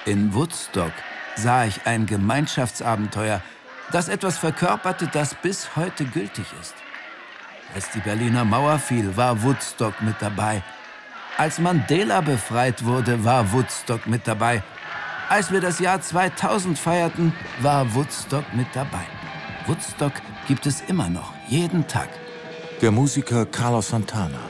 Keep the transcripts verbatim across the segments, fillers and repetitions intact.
In Woodstock sah ich ein Gemeinschaftsabenteuer, das etwas verkörperte, das bis heute gültig ist. Als die Berliner Mauer fiel, war Woodstock mit dabei. Als Mandela befreit wurde, war Woodstock mit dabei. Als wir das Jahr zweitausend feierten, war Woodstock mit dabei. Woodstock gibt es immer noch, jeden Tag. Der Musiker Carlos Santana.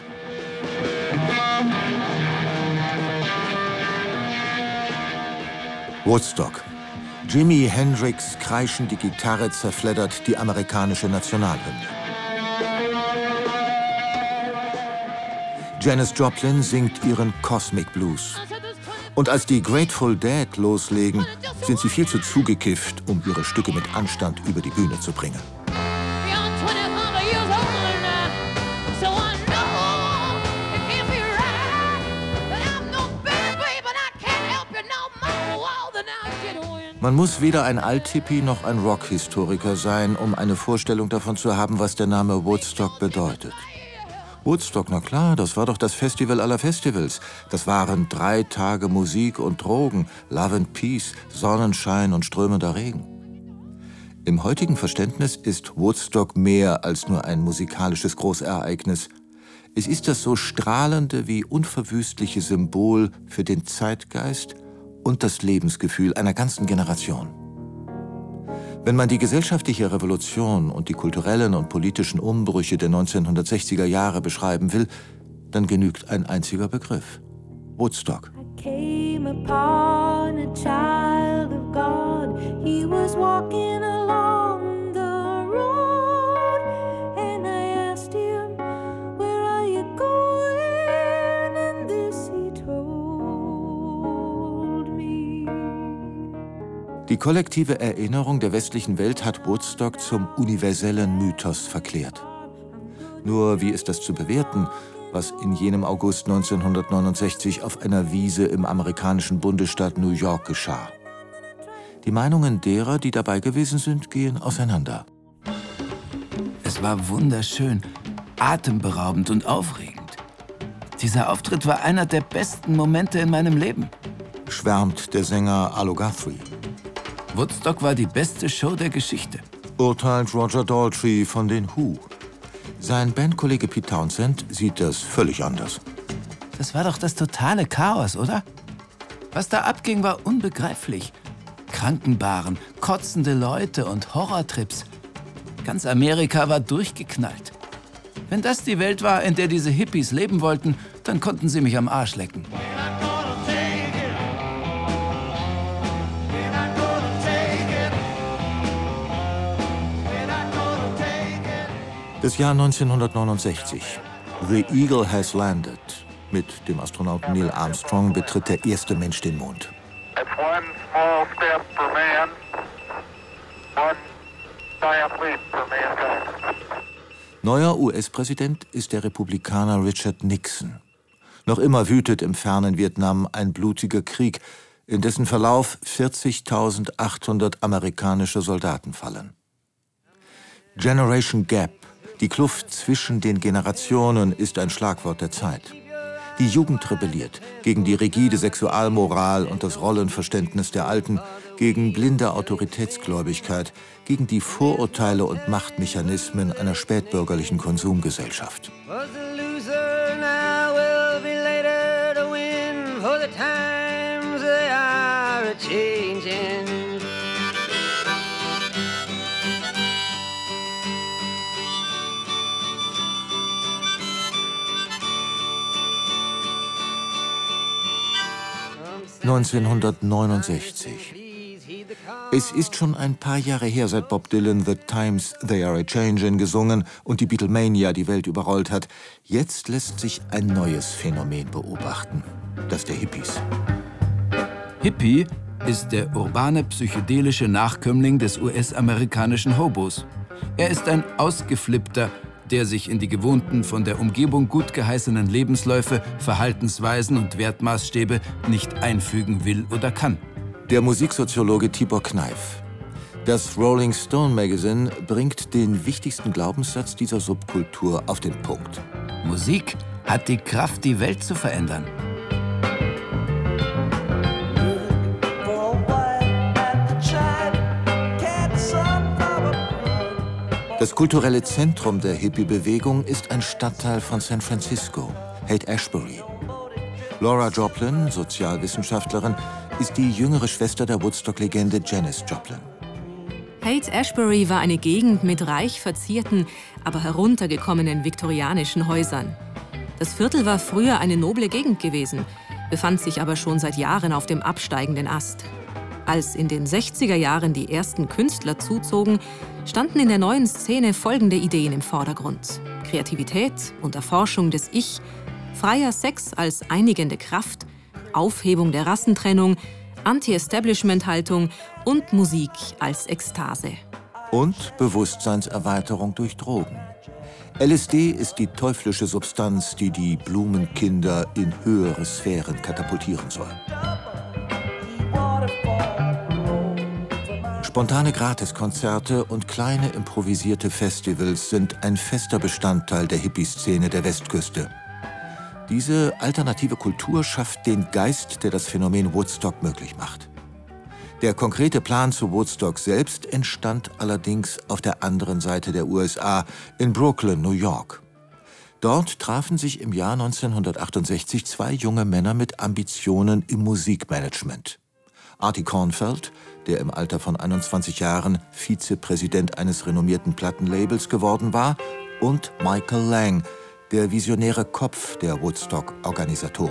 Woodstock. Jimi Hendrix' kreischende Gitarre zerfleddert die amerikanische Nationalhymne. Janis Joplin singt ihren Cosmic Blues. Und als die Grateful Dead loslegen, sind sie viel zu zugekifft, um ihre Stücke mit Anstand über die Bühne zu bringen. Man muss weder ein Althippie noch ein Rockhistoriker sein, um eine Vorstellung davon zu haben, was der Name Woodstock bedeutet. Woodstock, na klar, das war doch das Festival aller Festivals. Das waren drei Tage Musik und Drogen, Love and Peace, Sonnenschein und strömender Regen. Im heutigen Verständnis ist Woodstock mehr als nur ein musikalisches Großereignis. Es ist das so strahlende wie unverwüstliche Symbol für den Zeitgeist und das Lebensgefühl einer ganzen Generation. Wenn man die gesellschaftliche Revolution und die kulturellen und politischen Umbrüche der neunzehnhundertsechziger Jahre beschreiben will, dann genügt ein einziger Begriff: Woodstock. I came upon a child of God. He was walking along the road, and I asked him, "Where are you going?" And this he told me. Die kollektive Erinnerung der westlichen Welt hat Woodstock zum universellen Mythos verklärt. Nur wie ist das zu bewerten, was in jenem August neunzehnhundertneunundsechzig auf einer Wiese im amerikanischen Bundesstaat New York geschah? Die Meinungen derer, die dabei gewesen sind, gehen auseinander. Es war wunderschön, atemberaubend und aufregend. Dieser Auftritt war einer der besten Momente in meinem Leben, schwärmt der Sänger Arlo Guthrie. Woodstock war die beste Show der Geschichte, urteilt Roger Daltrey von den Who. Sein Bandkollege Pete Townshend sieht das völlig anders. Das war doch das totale Chaos, oder? Was da abging, war unbegreiflich. Krankenbaren, kotzende Leute und Horrortrips. Ganz Amerika war durchgeknallt. Wenn das die Welt war, in der diese Hippies leben wollten, dann konnten sie mich am Arsch lecken. Das Jahr neunzehnhundertneunundsechzig. The Eagle has landed. Mit dem Astronauten Neil Armstrong betritt der erste Mensch den Mond. That's one small step for man, one giant leap for mankind. Neuer U S-Präsident ist der Republikaner Richard Nixon. Noch immer wütet im fernen Vietnam ein blutiger Krieg, in dessen Verlauf vierzigtausendachthundert amerikanische Soldaten fallen. Generation Gap, die Kluft zwischen den Generationen, ist ein Schlagwort der Zeit. Die Jugend rebelliert gegen die rigide Sexualmoral und das Rollenverständnis der Alten, gegen blinde Autoritätsgläubigkeit, gegen die Vorurteile und Machtmechanismen einer spätbürgerlichen Konsumgesellschaft. neunzehnhundertneunundsechzig. Es ist schon ein paar Jahre her, seit Bob Dylan The Times They Are A-Changin' gesungen und die Beatlemania die Welt überrollt hat. Jetzt lässt sich ein neues Phänomen beobachten, das der Hippies. Hippie ist der urbane psychedelische Nachkömmling des U S-amerikanischen Hobos. Er ist ein Ausgeflippter, der sich in die gewohnten, von der Umgebung gut geheißenen Lebensläufe, Verhaltensweisen und Wertmaßstäbe nicht einfügen will oder kann. Der Musiksoziologe Tibor Kneif. Das Rolling Stone Magazine bringt den wichtigsten Glaubenssatz dieser Subkultur auf den Punkt. Musik hat die Kraft, die Welt zu verändern. Das kulturelle Zentrum der Hippie-Bewegung ist ein Stadtteil von San Francisco, Haight-Ashbury. Laura Joplin, Sozialwissenschaftlerin, ist die jüngere Schwester der Woodstock-Legende Janis Joplin. Haight-Ashbury war eine Gegend mit reich verzierten, aber heruntergekommenen viktorianischen Häusern. Das Viertel war früher eine noble Gegend gewesen, befand sich aber schon seit Jahren auf dem absteigenden Ast. Als in den sechziger Jahren die ersten Künstler zuzogen, standen in der neuen Szene folgende Ideen im Vordergrund: Kreativität und Erforschung des Ich, freier Sex als einigende Kraft, Aufhebung der Rassentrennung, Anti-Establishment-Haltung und Musik als Ekstase. Und Bewusstseinserweiterung durch Drogen. L S D ist die teuflische Substanz, die die Blumenkinder in höhere Sphären katapultieren soll. Spontane Gratiskonzerte und kleine improvisierte Festivals sind ein fester Bestandteil der Hippie-Szene der Westküste. Diese alternative Kultur schafft den Geist, der das Phänomen Woodstock möglich macht. Der konkrete Plan zu Woodstock selbst entstand allerdings auf der anderen Seite der U S A, in Brooklyn, New York. Dort trafen sich im Jahr neunzehnhundertachtundsechzig zwei junge Männer mit Ambitionen im Musikmanagement. Artie Kornfeld, der im Alter von einundzwanzig Jahren Vizepräsident eines renommierten Plattenlabels geworden war, und Michael Lang, der visionäre Kopf der Woodstock-Organisatoren.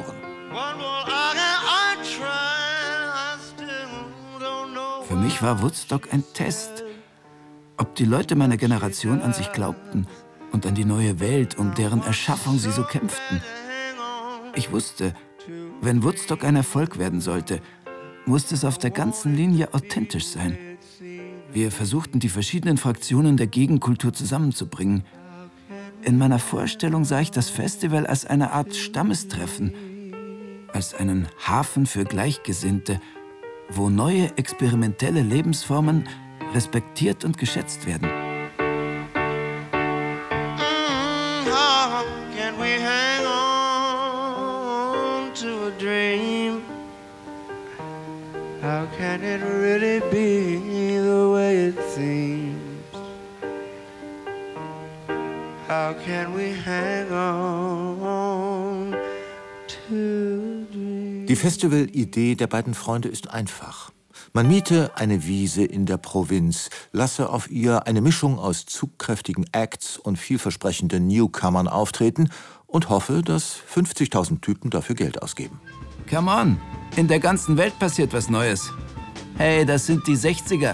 Für mich war Woodstock ein Test, ob die Leute meiner Generation an sich glaubten und an die neue Welt, um deren Erschaffung sie so kämpften. Ich wusste, wenn Woodstock ein Erfolg werden sollte, musste es auf der ganzen Linie authentisch sein. Wir versuchten, die verschiedenen Fraktionen der Gegenkultur zusammenzubringen. In meiner Vorstellung sah ich das Festival als eine Art Stammestreffen, als einen Hafen für Gleichgesinnte, wo neue experimentelle Lebensformen respektiert und geschätzt werden. How can we hang on to a dream? How can it really be the way it seems? How can we hang on to a dream? Die Festivalidee der beiden Freunde ist einfach. Man miete eine Wiese in der Provinz, lasse auf ihr eine Mischung aus zugkräftigen Acts und vielversprechenden Newcomern auftreten und hoffe, dass fünfzigtausend Typen dafür Geld ausgeben. Come on, in der ganzen Welt passiert was Neues. Hey, das sind die sechziger.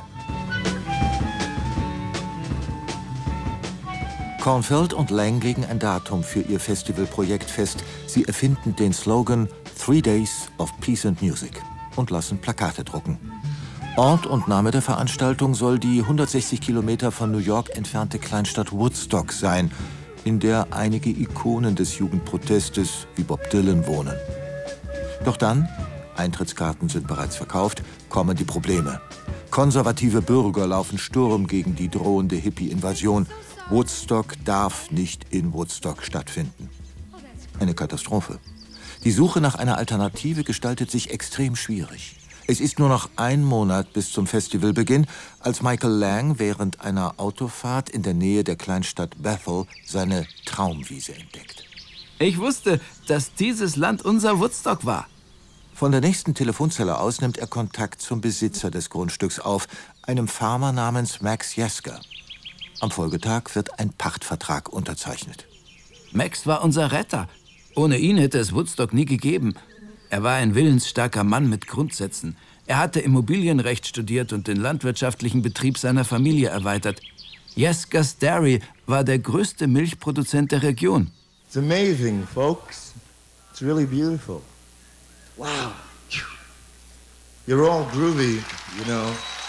Kornfeld und Lang legen ein Datum für ihr Festivalprojekt fest. Sie erfinden den Slogan Three Days of Peace and Music und lassen Plakate drucken. Ort und Name der Veranstaltung soll die hundertsechzig Kilometer von New York entfernte Kleinstadt Woodstock sein, in der einige Ikonen des Jugendprotestes wie Bob Dylan wohnen. Doch dann, Eintrittskarten sind bereits verkauft, kommen die Probleme. Konservative Bürger laufen Sturm gegen die drohende Hippie-Invasion. Woodstock darf nicht in Woodstock stattfinden. Eine Katastrophe. Die Suche nach einer Alternative gestaltet sich extrem schwierig. Es ist nur noch ein Monat bis zum Festivalbeginn, als Michael Lang während einer Autofahrt in der Nähe der Kleinstadt Bethel seine Traumwiese entdeckt. Ich wusste, dass dieses Land unser Woodstock war. Von der nächsten Telefonzelle aus nimmt er Kontakt zum Besitzer des Grundstücks auf, einem Farmer namens Max Jesker. Am Folgetag wird ein Pachtvertrag unterzeichnet. Max war unser Retter. Ohne ihn hätte es Woodstock nie gegeben. Er war ein willensstarker Mann mit Grundsätzen. Er hatte Immobilienrecht studiert und den landwirtschaftlichen Betrieb seiner Familie erweitert. Jeskers Dairy war der größte Milchproduzent der Region. It's amazing, folks. It's really beautiful. Wow. You're all groovy, you know.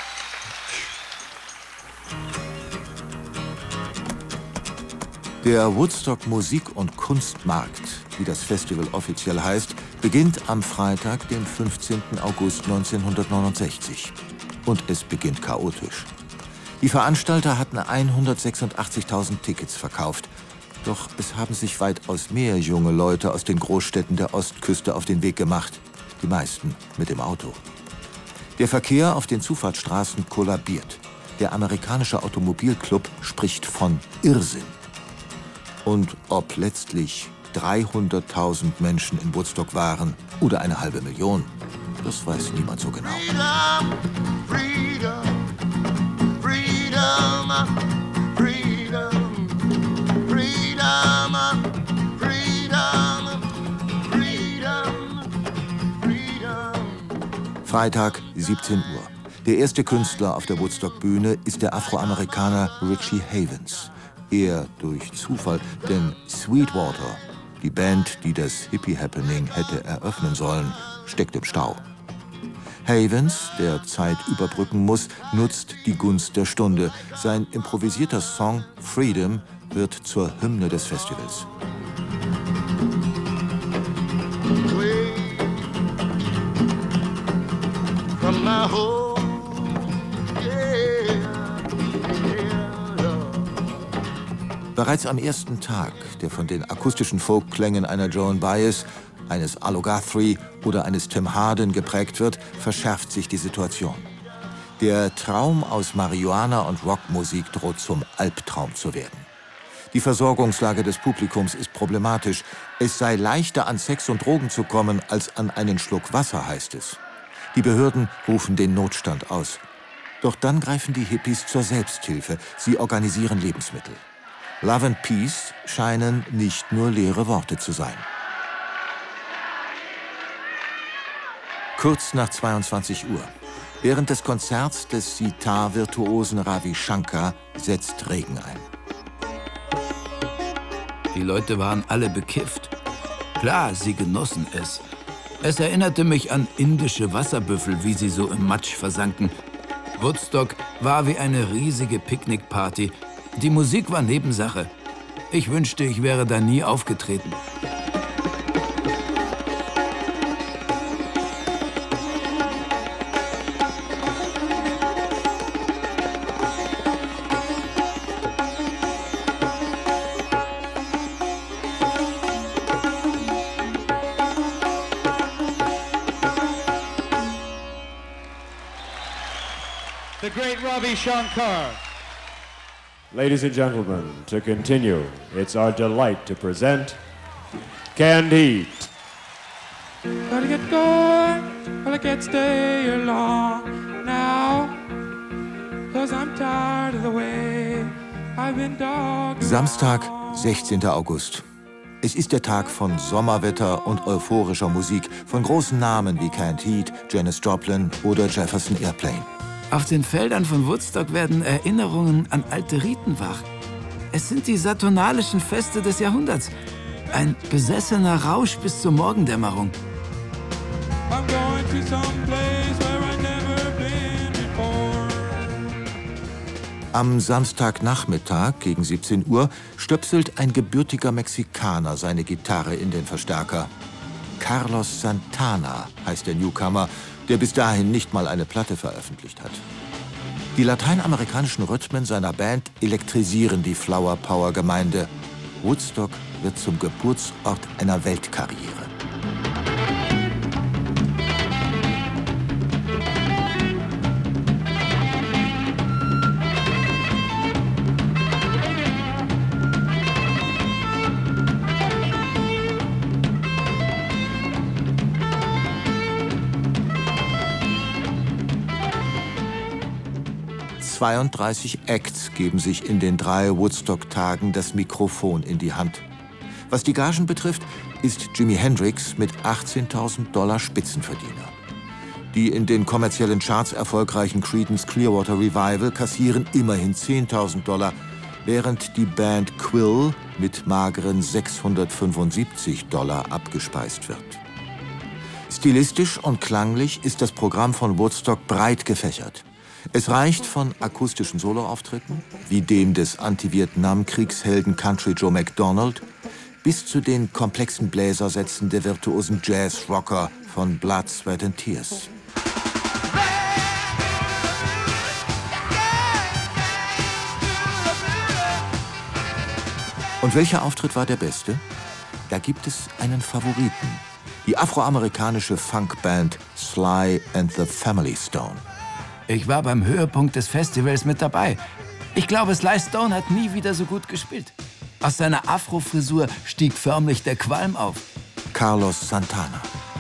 Der Woodstock Musik- und Kunstmarkt, wie das Festival offiziell heißt, beginnt am Freitag, dem fünfzehnten August neunzehnhundertneunundsechzig. Und es beginnt chaotisch. Die Veranstalter hatten hundertsechsundachtzigtausend Tickets verkauft. Doch es haben sich weitaus mehr junge Leute aus den Großstädten der Ostküste auf den Weg gemacht. Die meisten mit dem Auto. Der Verkehr auf den Zufahrtsstraßen kollabiert. Der amerikanische Automobilclub spricht von Irrsinn. Und ob letztlich dreihunderttausend Menschen in Woodstock waren oder eine halbe Million, das weiß niemand so genau. Freedom, freedom, freedom, freedom, freedom, freedom, freedom, freedom. Freitag, siebzehn Uhr. Der erste Künstler auf der Woodstock-Bühne ist der Afroamerikaner Richie Havens. Er durch Zufall, denn Sweetwater, die Band, die das Hippie-Happening hätte eröffnen sollen, steckt im Stau. Havens, der Zeit überbrücken muss, nutzt die Gunst der Stunde. Sein improvisierter Song Freedom wird zur Hymne des Festivals. Bereits am ersten Tag, der von den akustischen Folkklängen einer Joan Baez, eines Arlo Guthrie oder eines Tim Hardin geprägt wird, verschärft sich die Situation. Der Traum aus Marihuana und Rockmusik droht zum Albtraum zu werden. Die Versorgungslage des Publikums ist problematisch. Es sei leichter, an Sex und Drogen zu kommen, als an einen Schluck Wasser, heißt es. Die Behörden rufen den Notstand aus. Doch dann greifen die Hippies zur Selbsthilfe. Sie organisieren Lebensmittel. Love and Peace scheinen nicht nur leere Worte zu sein. Kurz nach zweiundzwanzig Uhr. Während des Konzerts des Sitar-Virtuosen Ravi Shankar setzt Regen ein. Die Leute waren alle bekifft. Klar, sie genossen es. Es erinnerte mich an indische Wasserbüffel, wie sie so im Matsch versanken. Woodstock war wie eine riesige Picknickparty. Die Musik war Nebensache. Ich wünschte, ich wäre da nie aufgetreten. The great Ravi Shankar. Ladies and gentlemen, to continue, it's our delight to present Canned Heat. Gotta get going, but I can't stay here long now, 'cause I'm tired of the way I've been dogged. Samstag, sechzehnten August. Es ist der Tag von Sommerwetter und euphorischer Musik, von großen Namen wie Canned Heat, Janis Joplin oder Jefferson Airplane. Auf den Feldern von Woodstock werden Erinnerungen an alte Riten wach. Es sind die saturnalischen Feste des Jahrhunderts. Ein besessener Rausch bis zur Morgendämmerung. I'm going to some place where I've never been before. Am Samstagnachmittag gegen siebzehn Uhr stöpselt ein gebürtiger Mexikaner seine Gitarre in den Verstärker. Carlos Santana heißt der Newcomer, der bis dahin nicht mal eine Platte veröffentlicht hat. Die lateinamerikanischen Rhythmen seiner Band elektrisieren die Flower Power Gemeinde. Woodstock wird zum Geburtsort einer Weltkarriere. zweiunddreißig Acts geben sich in den drei Woodstock-Tagen das Mikrofon in die Hand. Was die Gagen betrifft, ist Jimi Hendrix mit achtzehntausend Dollar Spitzenverdiener. Die in den kommerziellen Charts erfolgreichen Creedence Clearwater Revival kassieren immerhin zehntausend Dollar, während die Band Quill mit mageren sechshundertfünfundsiebzig Dollar abgespeist wird. Stilistisch und klanglich ist das Programm von Woodstock breit gefächert. Es reicht von akustischen Soloauftritten, wie dem des Anti-Vietnam-Kriegshelden Country Joe McDonald, bis zu den komplexen Bläsersätzen der virtuosen Jazz-Rocker von Blood, Sweat and Tears. Und welcher Auftritt war der beste? Da gibt es einen Favoriten. Die afroamerikanische Funkband Sly and the Family Stone. Ich war beim Höhepunkt des Festivals mit dabei. Ich glaube, Sly Stone hat nie wieder so gut gespielt. Aus seiner Afro-Frisur stieg förmlich der Qualm auf. Carlos Santana.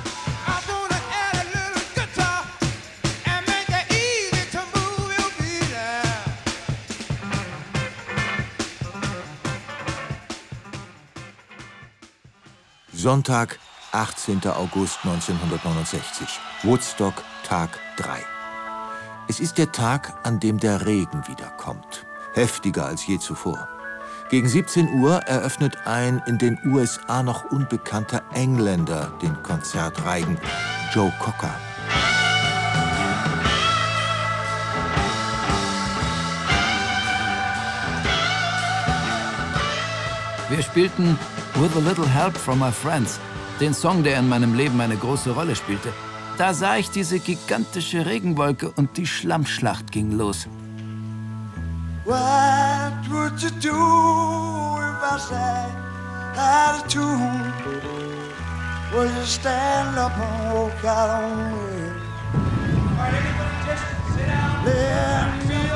Sonntag, achtzehnter August neunzehnhundertneunundsechzig. Woodstock, Tag drei. Es ist der Tag, an dem der Regen wiederkommt. Heftiger als je zuvor. Gegen siebzehn Uhr eröffnet ein in den U S A noch unbekannter Engländer den Konzertreigen, Joe Cocker. Wir spielten With a Little Help from My Friends, den Song, der in meinem Leben eine große Rolle spielte. Da sah ich diese gigantische Regenwolke und die Schlammschlacht ging los. What would you do if I sang out of tune? Would you stand up and walk out on me? Let me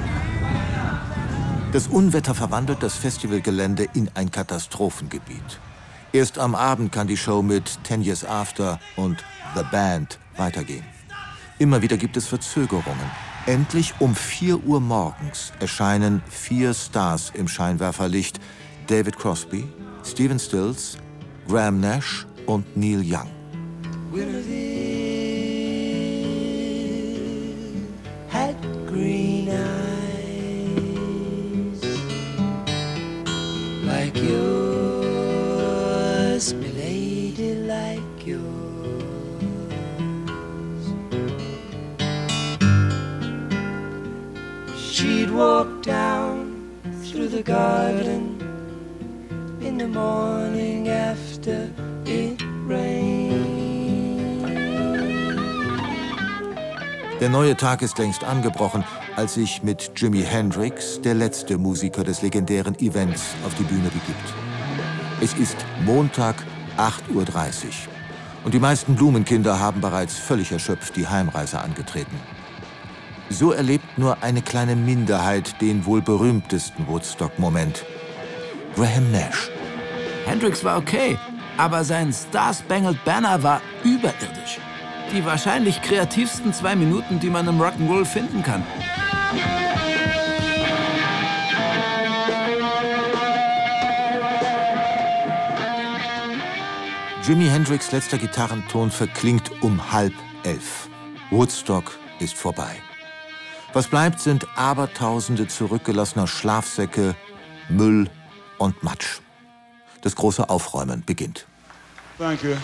Das Unwetter verwandelt das Festivalgelände in ein Katastrophengebiet. Erst am Abend kann die Show mit Ten Years After und The Band weitergehen. Immer wieder gibt es Verzögerungen. Endlich um vier Uhr morgens erscheinen vier Stars im Scheinwerferlicht: David Crosby, Stephen Stills, Graham Nash und Neil Young. had green eyes like yours, milady, like yours. She'd walk down through the garden in the morning after it rained. Der neue Tag ist längst angebrochen, als sich mit Jimi Hendrix der letzte Musiker des legendären Events auf die Bühne begibt. Es ist Montag, acht Uhr dreißig. Und die meisten Blumenkinder haben bereits völlig erschöpft die Heimreise angetreten. So erlebt nur eine kleine Minderheit den wohl berühmtesten Woodstock-Moment. Graham Nash. Hendrix war okay, aber sein Star-Spangled Banner war überirdisch. Die wahrscheinlich kreativsten zwei Minuten, die man im Rock'n'Roll finden kann. Jimi Hendrix' letzter Gitarrenton verklingt um halb elf. Woodstock ist vorbei. Was bleibt, sind Abertausende zurückgelassener Schlafsäcke, Müll und Matsch. Das große Aufräumen beginnt. Thank you.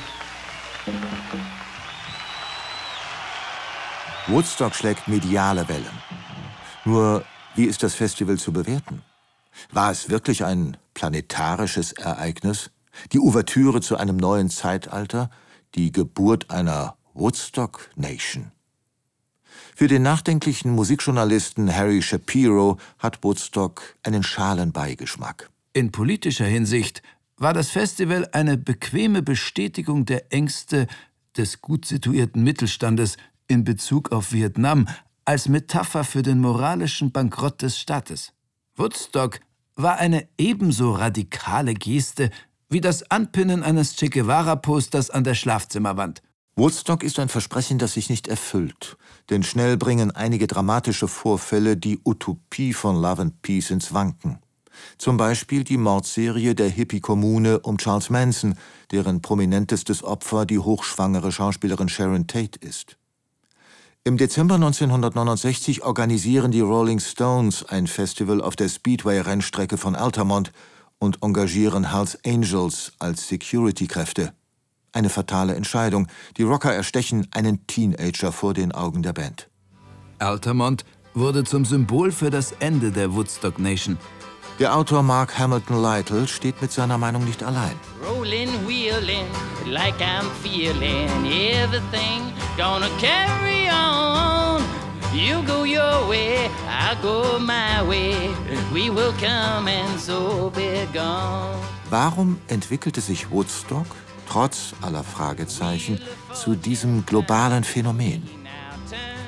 Woodstock schlägt mediale Wellen. Nur, wie ist das Festival zu bewerten? War es wirklich ein planetarisches Ereignis? Die Ouvertüre zu einem neuen Zeitalter? Die Geburt einer Woodstock Nation? Für den nachdenklichen Musikjournalisten Harry Shapiro hat Woodstock einen schalen Beigeschmack. In politischer Hinsicht war das Festival eine bequeme Bestätigung der Ängste des gut situierten Mittelstandes in Bezug auf Vietnam als Metapher für den moralischen Bankrott des Staates. Woodstock war eine ebenso radikale Geste wie das Anpinnen eines Che Guevara-Posters an der Schlafzimmerwand. Woodstock ist ein Versprechen, das sich nicht erfüllt, denn schnell bringen einige dramatische Vorfälle die Utopie von Love and Peace ins Wanken. Zum Beispiel die Mordserie der Hippie-Kommune um Charles Manson, deren prominentestes Opfer die hochschwangere Schauspielerin Sharon Tate ist. Im Dezember neunzehnhundertneunundsechzig organisieren die Rolling Stones ein Festival auf der Speedway-Rennstrecke von Altamont und engagieren Hells Angels als Security-Kräfte. Eine fatale Entscheidung. Die Rocker erstechen einen Teenager vor den Augen der Band. Altamont wurde zum Symbol für das Ende der Woodstock Nation. Der Autor Mark Hamilton Lytle steht mit seiner Meinung nicht allein. Rolling, wheeling, like I'm feeling everything gonna carry on. You go your way, I go my way. We will come and so be gone. Warum entwickelte sich Woodstock, trotz aller Fragezeichen, zu diesem globalen Phänomen?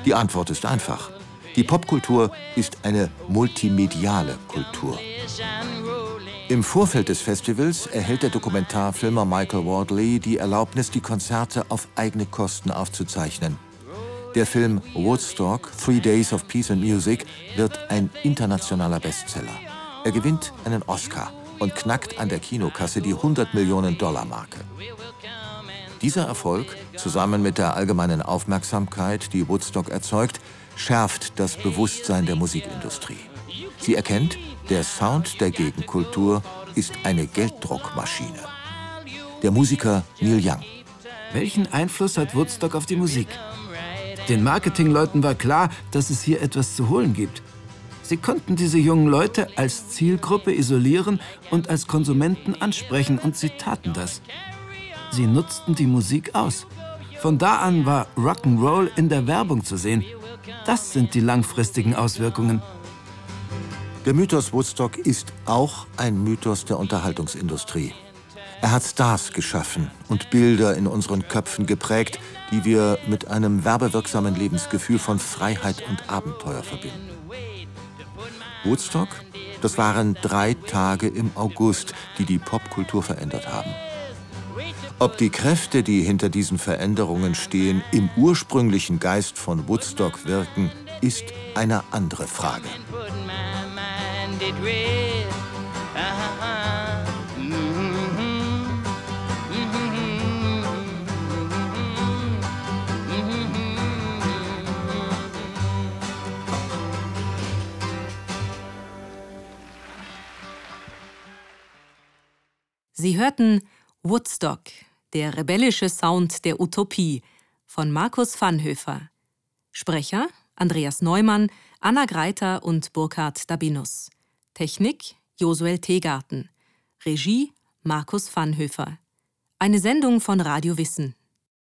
Die Antwort ist einfach. Die Popkultur ist eine multimediale Kultur. Im Vorfeld des Festivals erhält der Dokumentarfilmer Michael Wardley die Erlaubnis, die Konzerte auf eigene Kosten aufzuzeichnen. Der Film Woodstock, Three Days of Peace and Music, wird ein internationaler Bestseller. Er gewinnt einen Oscar und knackt an der Kinokasse die hundert Millionen Dollar Marke. Dieser Erfolg, zusammen mit der allgemeinen Aufmerksamkeit, die Woodstock erzeugt, schärft das Bewusstsein der Musikindustrie. Sie erkennt, der Sound der Gegenkultur ist eine Gelddruckmaschine. Der Musiker Neil Young. Welchen Einfluss hat Woodstock auf die Musik? Den Marketingleuten war klar, dass es hier etwas zu holen gibt. Sie konnten diese jungen Leute als Zielgruppe isolieren und als Konsumenten ansprechen, und sie taten das. Sie nutzten die Musik aus. Von da an war Rock'n'Roll in der Werbung zu sehen. Das sind die langfristigen Auswirkungen. Der Mythos Woodstock ist auch ein Mythos der Unterhaltungsindustrie. Er hat Stars geschaffen und Bilder in unseren Köpfen geprägt, die wir mit einem werbewirksamen Lebensgefühl von Freiheit und Abenteuer verbinden. Woodstock, das waren drei Tage im August, die die Popkultur verändert haben. Ob die Kräfte, die hinter diesen Veränderungen stehen, im ursprünglichen Geist von Woodstock wirken, ist eine andere Frage. Sie hörten Woodstock, der rebellische Sound der Utopie von Markus Vanhoefer. Sprecher Andreas Neumann, Anna Greiter und Burkhard Dabinus. Technik Josuel Teegarten. Regie Markus Vanhoefer. Eine Sendung von Radio Wissen.